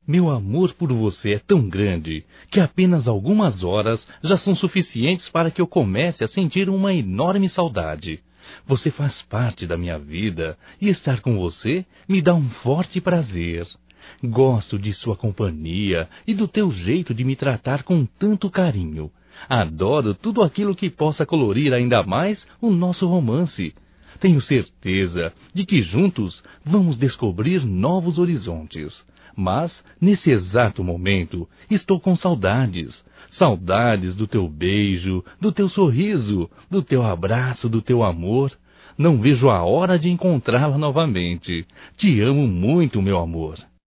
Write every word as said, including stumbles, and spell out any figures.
Meu amor por você é tão grande que apenas algumas horas já são suficientes para que eu comece a sentir uma enorme saudade. Você faz parte da minha vida e estar com você me dá um forte prazer. Gosto de sua companhia e do teu jeito de me tratar com tanto carinho. Adoro tudo aquilo que possa colorir ainda mais o nosso romance. Tenho certeza de que juntos vamos descobrir novos horizontes. Mas, nesse exato momento, estou com saudades. Saudades do teu beijo, do teu sorriso, do teu abraço, do teu amor. Não vejo a hora de encontrá-la novamente. Te amo muito, meu amor.